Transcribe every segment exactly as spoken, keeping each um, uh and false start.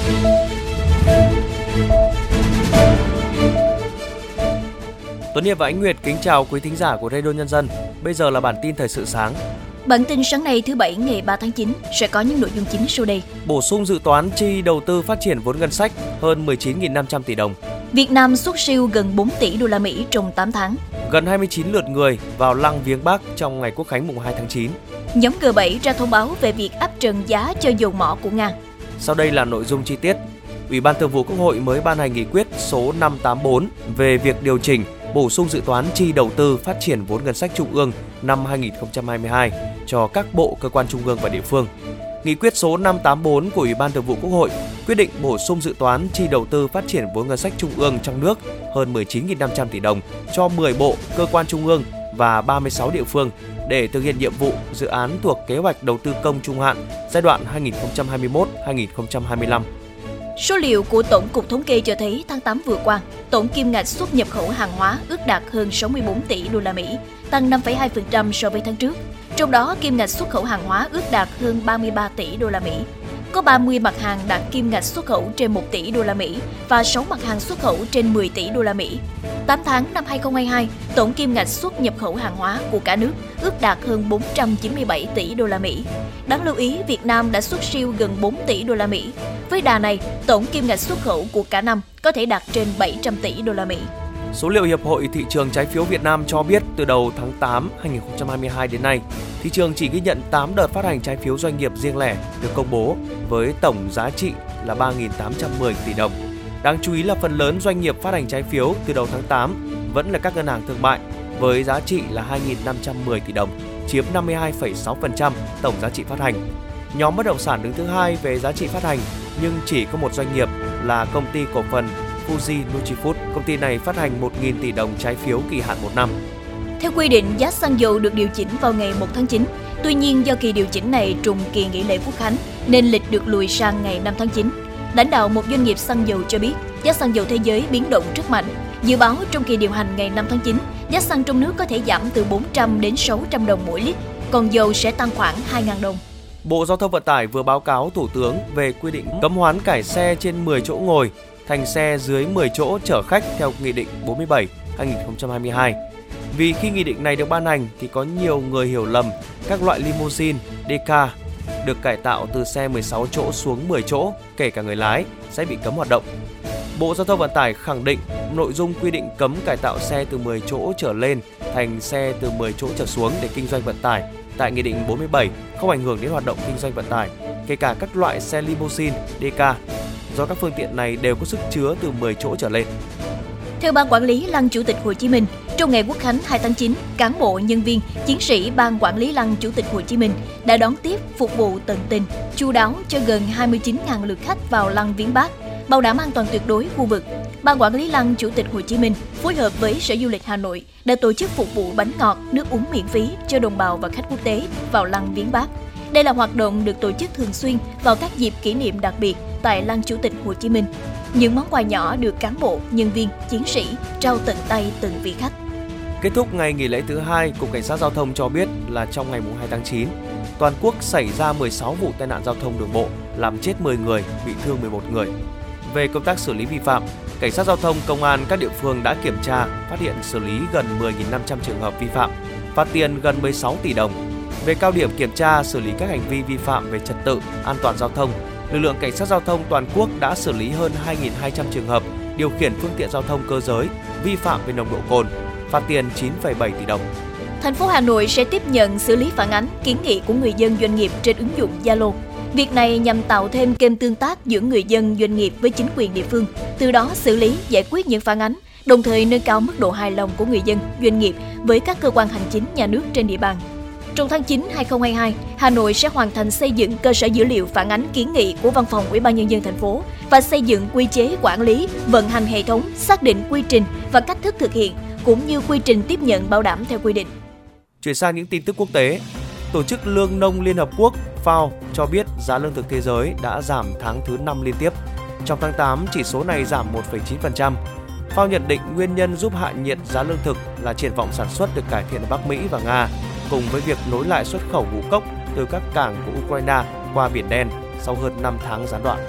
Tuấn Hiệp và Ánh Nguyệt kính chào quý thính giả của Radio Nhân dân. Bây giờ là bản tin thời sự sáng. Bản tin sáng nay thứ Bảy ngày ba tháng chín sẽ có những nội dung chính sau đây. Bổ sung dự toán chi đầu tư phát triển vốn ngân sách hơn mười chín nghìn năm trăm tỷ đồng. Việt Nam xuất siêu gần bốn tỷ đô la Mỹ trong tám tháng. Gần hai mươi chín lượt người vào lăng viếng Bác trong ngày Quốc khánh mùng hai tháng chín. Nhóm G bảy ra thông báo về việc áp trần giá cho dầu mỏ của Nga. Sau đây là nội dung chi tiết. Ủy ban Thường vụ Quốc hội mới ban hành nghị quyết số năm trăm tám mươi tư về việc điều chỉnh, bổ sung dự toán chi đầu tư phát triển vốn ngân sách trung ương năm hai nghìn không trăm hai mươi hai cho các bộ, cơ quan trung ương và địa phương. Nghị quyết số năm trăm tám mươi tư của Ủy ban Thường vụ Quốc hội quyết định bổ sung dự toán chi đầu tư phát triển vốn ngân sách trung ương trong nước hơn mười chín nghìn năm trăm tỷ đồng cho mười bộ, cơ quan trung ương và ba mươi sáu địa phương để thực hiện nhiệm vụ dự án thuộc kế hoạch đầu tư công trung hạn giai đoạn hai nghìn không trăm hai mươi mốt đến hai nghìn không trăm hai mươi lăm. Số liệu của Tổng cục Thống kê cho thấy tháng tám vừa qua, tổng kim ngạch xuất nhập khẩu hàng hóa ước đạt hơn sáu mươi bốn tỷ đô la Mỹ, tăng năm phẩy hai phần trăm so với tháng trước. Trong đó, kim ngạch xuất khẩu hàng hóa ước đạt hơn ba mươi ba tỷ đô la Mỹ. Có ba mươi mặt hàng đạt kim ngạch xuất khẩu trên một tỷ đô la Mỹ và sáu mặt hàng xuất khẩu trên mười tỷ đô la Mỹ. tám tháng năm hai nghìn không trăm hai mươi hai, tổng kim ngạch xuất nhập khẩu hàng hóa của cả nước ước đạt hơn bốn trăm chín mươi bảy tỷ đô la Mỹ. Đáng lưu ý, Việt Nam đã xuất siêu gần bốn tỷ đô la Mỹ. Với đà này, tổng kim ngạch xuất khẩu của cả năm có thể đạt trên bảy trăm tỷ đô la Mỹ. Số liệu Hiệp hội Thị trường Trái phiếu Việt Nam cho biết từ đầu tháng tám hai nghìn không trăm hai mươi hai đến nay, thị trường chỉ ghi nhận tám đợt phát hành trái phiếu doanh nghiệp riêng lẻ được công bố với tổng giá trị là ba nghìn tám trăm mười tỷ đồng. Đáng chú ý là phần lớn doanh nghiệp phát hành trái phiếu từ đầu tháng tám vẫn là các ngân hàng thương mại với giá trị là hai nghìn năm trăm mười tỷ đồng, chiếm năm mươi hai phẩy sáu phần trăm tổng giá trị phát hành. Nhóm bất động sản đứng thứ hai về giá trị phát hành nhưng chỉ có một doanh nghiệp là công ty cổ phần Fuji Nutrifood. Công ty này phát hành một nghìn tỷ đồng trái phiếu kỳ hạn một năm. Theo quy định, giá xăng dầu được điều chỉnh vào ngày một tháng chín. Tuy nhiên, do kỳ điều chỉnh này trùng kỳ nghỉ lễ Quốc khánh nên lịch được lùi sang ngày năm tháng chín. Lãnh đạo một doanh nghiệp xăng dầu cho biết, giá xăng dầu thế giới biến động rất mạnh. Dự báo trong kỳ điều hành ngày năm tháng chín, giá xăng trong nước có thể giảm từ bốn trăm đến sáu trăm đồng mỗi lít, còn dầu sẽ tăng khoảng hai nghìn đồng. Bộ Giao thông Vận tải vừa báo cáo Thủ tướng về quy định cấm hoán cải xe trên mười chỗ ngồi thành xe dưới mười chỗ chở khách theo Nghị định bốn mươi bảy trên hai nghìn không trăm hai mươi hai. Vì khi nghị định này được ban hành thì có nhiều người hiểu lầm các loại limousine, đê ca được cải tạo từ xe mười sáu chỗ xuống mười chỗ, kể cả người lái, sẽ bị cấm hoạt động. Bộ Giao thông Vận tải khẳng định nội dung quy định cấm cải tạo xe từ mười chỗ trở lên thành xe từ mười chỗ trở xuống để kinh doanh vận tải tại Nghị định bốn mươi bảy không ảnh hưởng đến hoạt động kinh doanh vận tải, kể cả các loại xe limousine, đê ca, do các phương tiện này đều có sức chứa từ mười chỗ trở lên. Theo Ban Quản lý Lăng Chủ tịch Hồ Chí Minh, trong ngày Quốc khánh hai tháng chín, cán bộ, nhân viên, chiến sĩ Ban Quản lý Lăng Chủ tịch Hồ Chí Minh đã đón tiếp, phục vụ tận tình, chu đáo cho gần hai mươi chín nghìn lượt khách vào lăng viếng Bác, bảo đảm an toàn tuyệt đối khu vực. Ban Quản lý Lăng Chủ tịch Hồ Chí Minh phối hợp với Sở Du lịch Hà Nội đã tổ chức phục vụ bánh ngọt, nước uống miễn phí cho đồng bào và khách quốc tế vào lăng viếng Bác. Đây là hoạt động được tổ chức thường xuyên vào các dịp kỷ niệm đặc biệt tại Lăng Chủ tịch Hồ Chí Minh. Những món quà nhỏ được cán bộ, nhân viên, chiến sĩ trao tận tay từng vị khách. Kết thúc ngày nghỉ lễ thứ hai, Cục Cảnh sát Giao thông cho biết là trong ngày hai tháng chín, toàn quốc xảy ra mười sáu vụ tai nạn giao thông đường bộ, làm chết mười người, bị thương mười một người. Về công tác xử lý vi phạm, Cảnh sát Giao thông, Công an các địa phương đã kiểm tra, phát hiện xử lý gần mười nghìn năm trăm trường hợp vi phạm, phạt tiền gần mười sáu tỷ đồng. Về cao điểm kiểm tra, xử lý các hành vi vi phạm về trật tự, an toàn giao thông, lực lượng Cảnh sát Giao thông toàn quốc đã xử lý hơn hai nghìn hai trăm trường hợp điều khiển phương tiện giao thông cơ giới vi phạm về nồng độ cồn, phạt tiền chín phẩy bảy tỷ đồng. Thành phố Hà Nội sẽ tiếp nhận xử lý phản ánh, kiến nghị của người dân, doanh nghiệp trên ứng dụng Zalo. Việc này nhằm tạo thêm kênh tương tác giữa người dân, doanh nghiệp với chính quyền địa phương, từ đó xử lý, giải quyết những phản ánh, đồng thời nâng cao mức độ hài lòng của người dân, doanh nghiệp với các cơ quan hành chính nhà nước trên địa bàn. Trong tháng chín hai nghìn không trăm hai mươi hai, Hà Nội sẽ hoàn thành xây dựng cơ sở dữ liệu phản ánh kiến nghị của Văn phòng Ủy ban Nhân dân thành phố và xây dựng quy chế quản lý, vận hành hệ thống, xác định quy trình và cách thức thực hiện, cũng như quy trình tiếp nhận bảo đảm theo quy định. Chuyển sang những tin tức quốc tế, Tổ chức Lương nông Liên Hợp Quốc F A O cho biết giá lương thực thế giới đã giảm tháng thứ năm liên tiếp. Trong tháng tám, chỉ số này giảm một phẩy chín phần trăm. F A O nhận định nguyên nhân giúp hạ nhiệt giá lương thực là triển vọng sản xuất được cải thiện ở Bắc Mỹ và Nga, cùng với việc nối lại xuất khẩu ngũ cốc từ các cảng của Ukraine qua Biển Đen sau hơn năm tháng gián đoạn.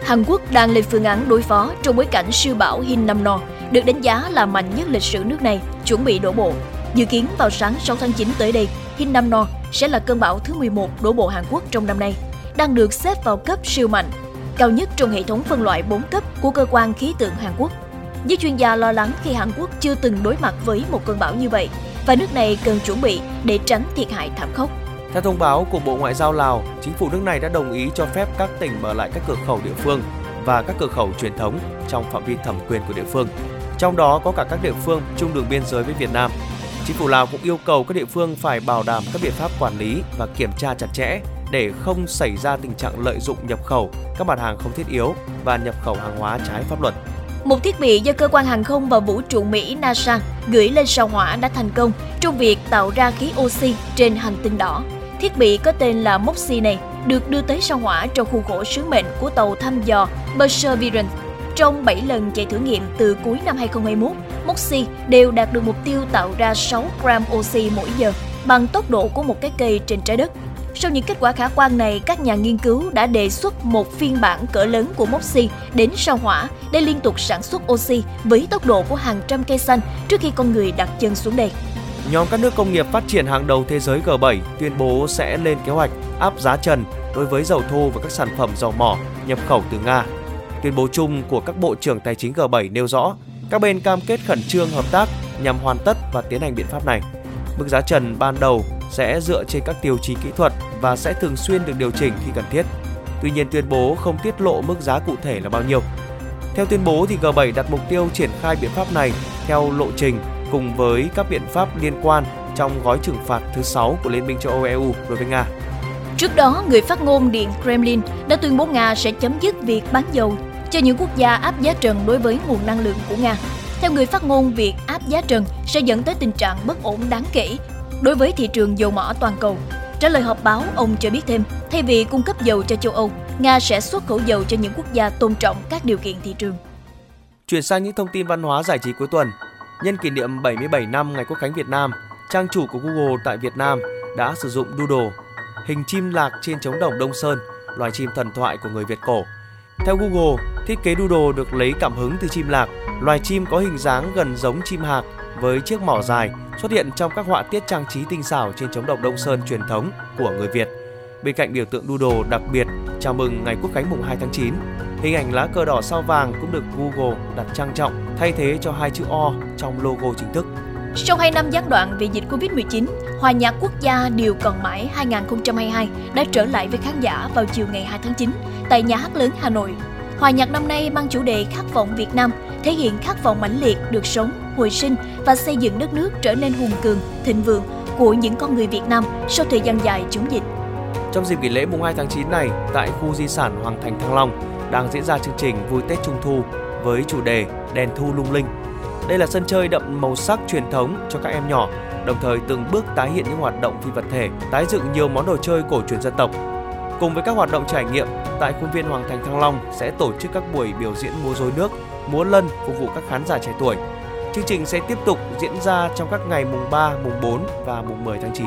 Hàn Quốc đang lên phương án đối phó trong bối cảnh siêu bão Hinnamnor, được đánh giá là mạnh nhất lịch sử nước này, chuẩn bị đổ bộ. Dự kiến vào sáng sáu tháng chín tới đây, Hinnamnor sẽ là cơn bão thứ mười một đổ bộ Hàn Quốc trong năm nay, đang được xếp vào cấp siêu mạnh, cao nhất trong hệ thống phân loại bốn cấp của cơ quan khí tượng Hàn Quốc. Giới chuyên gia lo lắng khi Hàn Quốc chưa từng đối mặt với một cơn bão như vậy và nước này cần chuẩn bị để tránh thiệt hại thảm khốc. Theo thông báo của Bộ Ngoại giao Lào, chính phủ nước này đã đồng ý cho phép các tỉnh mở lại các cửa khẩu địa phương và các cửa khẩu truyền thống trong phạm vi thẩm quyền của địa phương. Trong đó có cả các địa phương chung đường biên giới với Việt Nam. Chính phủ Lào cũng yêu cầu các địa phương phải bảo đảm các biện pháp quản lý và kiểm tra chặt chẽ để không xảy ra tình trạng lợi dụng nhập khẩu các mặt hàng không thiết yếu và nhập khẩu hàng hóa trái pháp luật. Một thiết bị do cơ quan hàng không và vũ trụ Mỹ NASA gửi lên sao Hỏa đã thành công trong việc tạo ra khí oxy trên hành tinh đỏ. Thiết bị có tên là Moxie này được đưa tới sao Hỏa trong khuôn khổ sứ mệnh của tàu thăm dò Perseverance. Trong bảy lần chạy thử nghiệm từ cuối năm hai không hai mốt, Moxie đều đạt được mục tiêu tạo ra sáu gram oxy mỗi giờ bằng tốc độ của một cái cây trên trái đất. Sau những kết quả khả quan này, các nhà nghiên cứu đã đề xuất một phiên bản cỡ lớn của Moxie đến sao Hỏa để liên tục sản xuất oxy với tốc độ của hàng trăm cây xanh trước khi con người đặt chân xuống đây. Nhóm các nước công nghiệp phát triển hàng đầu thế giới G bảy tuyên bố sẽ lên kế hoạch áp giá trần đối với dầu thô và các sản phẩm dầu mỏ nhập khẩu từ Nga. Tuyên bố chung của các bộ trưởng tài chính G bảy nêu rõ các bên cam kết khẩn trương hợp tác nhằm hoàn tất và tiến hành biện pháp này. Mức giá trần ban đầu sẽ dựa trên các tiêu chí kỹ thuật và sẽ thường xuyên được điều chỉnh khi cần thiết. Tuy nhiên, tuyên bố không tiết lộ mức giá cụ thể là bao nhiêu. Theo tuyên bố, thì G bảy đặt mục tiêu triển khai biện pháp này theo lộ trình cùng với các biện pháp liên quan trong gói trừng phạt thứ sáu của Liên minh châu Âu E U đối với Nga. Trước đó, người phát ngôn Điện Kremlin đã tuyên bố Nga sẽ chấm dứt việc bán dầu cho những quốc gia áp giá trần đối với nguồn năng lượng của Nga. Theo người phát ngôn, việc áp giá trần sẽ dẫn tới tình trạng bất ổn đáng kể đối với thị trường dầu mỏ toàn cầu. Trả lời họp báo, ông cho biết thêm, thay vì cung cấp dầu cho châu Âu, Nga sẽ xuất khẩu dầu cho những quốc gia tôn trọng các điều kiện thị trường. Chuyển sang những thông tin văn hóa giải trí cuối tuần. Nhân kỷ niệm bảy mươi bảy năm Ngày Quốc khánh Việt Nam, trang chủ của Google tại Việt Nam đã sử dụng Doodle, hình chim lạc trên trống đồng Đông Sơn, loài chim thần thoại của người Việt cổ. Theo Google, thiết kế Doodle được lấy cảm hứng từ chim lạc, loài chim có hình dáng gần giống chim hạc với chiếc mỏ dài, xuất hiện trong các họa tiết trang trí tinh xảo trên trống đồng Đông Sơn truyền thống của người Việt. Bên cạnh biểu tượng Doodle đặc biệt chào mừng Ngày Quốc khánh mùng hai tháng chín, hình ảnh lá cờ đỏ sao vàng cũng được Google đặt trang trọng thay thế cho hai chữ O trong logo chính thức. Sau hai năm gián đoạn vì dịch covid mười chín, Hòa nhạc quốc gia Điều còn mãi hai không hai hai đã trở lại với khán giả vào chiều ngày hai tháng chín tại Nhà hát lớn Hà Nội. Hòa nhạc năm nay mang chủ đề Khát vọng Việt Nam, thể hiện khát vọng mãnh liệt được sống, hồi sinh và xây dựng đất nước trở nên hùng cường, thịnh vượng của những con người Việt Nam sau thời gian dài chống dịch. Trong dịp nghỉ lễ mùng hai tháng chín này, tại khu di sản Hoàng Thành Thăng Long đang diễn ra chương trình Vui Tết Trung Thu với chủ đề Đèn Thu Lung Linh. Đây là sân chơi đậm màu sắc truyền thống cho các em nhỏ, đồng thời từng bước tái hiện những hoạt động phi vật thể, tái dựng nhiều món đồ chơi cổ truyền dân tộc. Cùng với các hoạt động trải nghiệm, tại khuôn viên Hoàng Thành Thăng Long sẽ tổ chức các buổi biểu diễn múa rối nước, múa lân phục vụ các khán giả trẻ tuổi. Chương trình sẽ tiếp tục diễn ra trong các ngày mùng ba, mùng bốn và mùng mười tháng chín.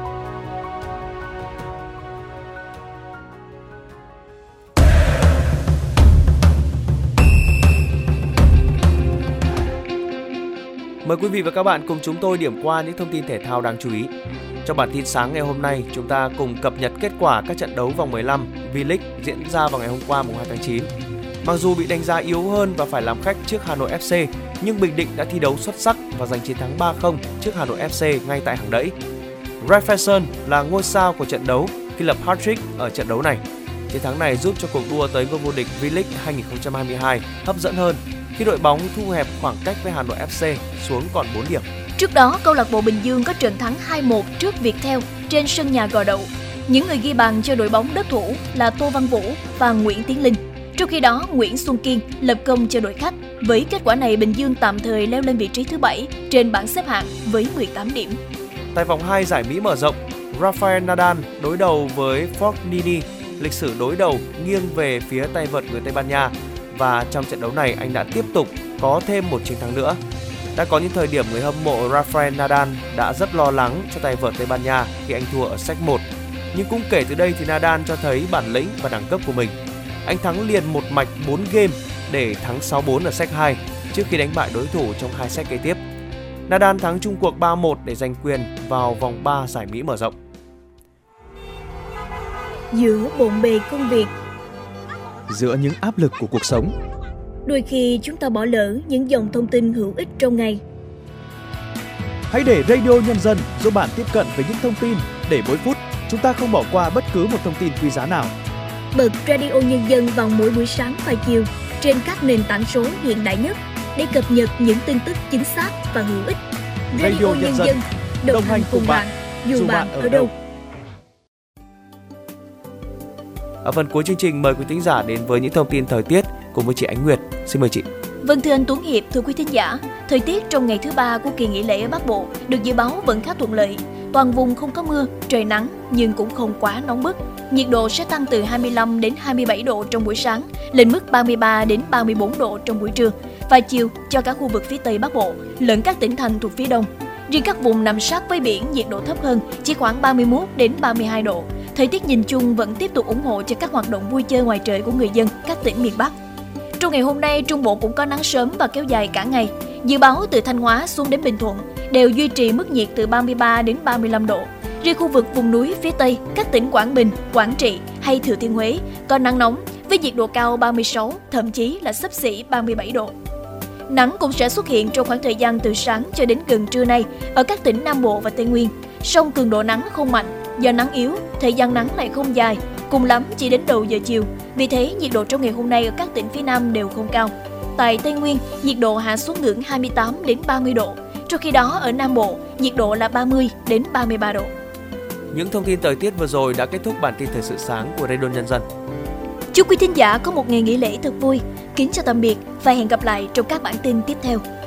Mời quý vị và các bạn cùng chúng tôi điểm qua những thông tin thể thao đáng chú ý. Trong bản tin sáng ngày hôm nay, chúng ta cùng cập nhật kết quả các trận đấu vòng mười lăm V-League diễn ra vào ngày hôm qua mùng hai tháng chín. Mặc dù bị đánh giá yếu hơn và phải làm khách trước Hà Nội ép xê, nhưng Bình Định đã thi đấu xuất sắc và giành chiến thắng ba không trước Hà Nội ép xê ngay tại hàng đẫy. Jefferson là ngôi sao của trận đấu khi lập hat-trick ở trận đấu này. Chiến thắng này giúp cho cuộc đua tới ngôi vô địch V-League hai không hai hai hấp dẫn hơn khi đội bóng thu hẹp khoảng cách với Hà Nội ép xê xuống còn bốn điểm. Trước đó, câu lạc bộ Bình Dương có trận thắng hai một trước Viettel trên sân nhà Gò Đậu. Những người ghi bàn cho đội bóng đất thủ là Tô Văn Vũ và Nguyễn Tiến Linh. Trong khi đó, Nguyễn Xuân Kiên lập công cho đội khách. Với kết quả này, Bình Dương tạm thời leo lên vị trí thứ bảy trên bảng xếp hạng với mười tám điểm. Tại vòng hai giải Mỹ mở rộng, Rafael Nadal đối đầu với Fognini. Lịch sử đối đầu nghiêng về phía tay vợt người Tây Ban Nha và trong trận đấu này anh đã tiếp tục có thêm một chiến thắng nữa. Đã có những thời điểm người hâm mộ Rafael Nadal đã rất lo lắng cho tay vợt Tây Ban Nha khi anh thua ở set một. Nhưng cũng kể từ đây thì Nadal cho thấy bản lĩnh và đẳng cấp của mình. Anh thắng liền một mạch bốn game để thắng sáu bốn ở set hai trước khi đánh bại đối thủ trong hai set kế tiếp. Nadal thắng chung cuộc ba một để giành quyền vào vòng ba giải Mỹ mở rộng. Giữa bộn bề công việc, giữa những áp lực của cuộc sống, đôi khi chúng ta bỏ lỡ những dòng thông tin hữu ích trong ngày. Hãy để Radio Nhân dân giúp bạn tiếp cận với những thông tin để mỗi phút chúng ta không bỏ qua bất cứ một thông tin quý giá nào. Bật Radio Nhân dân vào mỗi buổi sáng và chiều trên các nền tảng số hiện đại nhất để cập nhật những tin tức chính xác và hữu ích. Radio, Radio Nhân dân, dân đồng, đồng hành cùng bạn, dù bạn ở đâu. Ở phần cuối chương trình, mời quý thính giả đến với những thông tin thời tiết cùng với chị Ánh Nguyệt. Xin mời chị. Vâng, thưa anh Tuấn Hiệp, thưa quý thính giả, thời tiết trong ngày thứ ba của kỳ nghỉ lễ ở Bắc Bộ được dự báo vẫn khá thuận lợi. Toàn vùng không có mưa, trời nắng nhưng cũng không quá nóng bức. Nhiệt độ sẽ tăng từ hai mươi lăm đến hai mươi bảy độ trong buổi sáng, lên mức ba mươi ba đến ba mươi bốn độ trong buổi trưa và chiều cho cả khu vực phía Tây Bắc Bộ lẫn các tỉnh thành thuộc phía Đông. Riêng các vùng nằm sát với biển, nhiệt độ thấp hơn, chỉ khoảng ba mươi mốt đến ba mươi hai độ. Thời tiết nhìn chung vẫn tiếp tục ủng hộ cho các hoạt động vui chơi ngoài trời của người dân các tỉnh miền Bắc. Trong ngày hôm nay, Trung Bộ cũng có nắng sớm và kéo dài cả ngày. Dự báo từ Thanh Hóa xuống đến Bình Thuận đều duy trì mức nhiệt từ ba mươi ba đến ba mươi lăm độ. Riêng khu vực vùng núi phía Tây, các tỉnh Quảng Bình, Quảng Trị hay Thừa Thiên Huế có nắng nóng với nhiệt độ cao ba mươi sáu, thậm chí là xấp xỉ ba mươi bảy độ. Nắng cũng sẽ xuất hiện trong khoảng thời gian từ sáng cho đến gần trưa nay ở các tỉnh Nam Bộ và Tây Nguyên. Song cường độ nắng không mạnh, do nắng yếu, thời gian nắng lại không dài, cùng lắm chỉ đến đầu giờ chiều. Vì thế, nhiệt độ trong ngày hôm nay ở các tỉnh phía Nam đều không cao. Tại Tây Nguyên, nhiệt độ hạ xuống ngưỡng hai mươi tám đến ba mươi độ. Trong khi đó, ở Nam Bộ, nhiệt độ là ba mươi đến ba mươi ba độ. Những thông tin thời tiết vừa rồi đã kết thúc bản tin thời sự sáng của Radio Nhân dân. Chúc quý thính giả có một ngày nghỉ lễ thật vui. Kính chào tạm biệt và hẹn gặp lại trong các bản tin tiếp theo.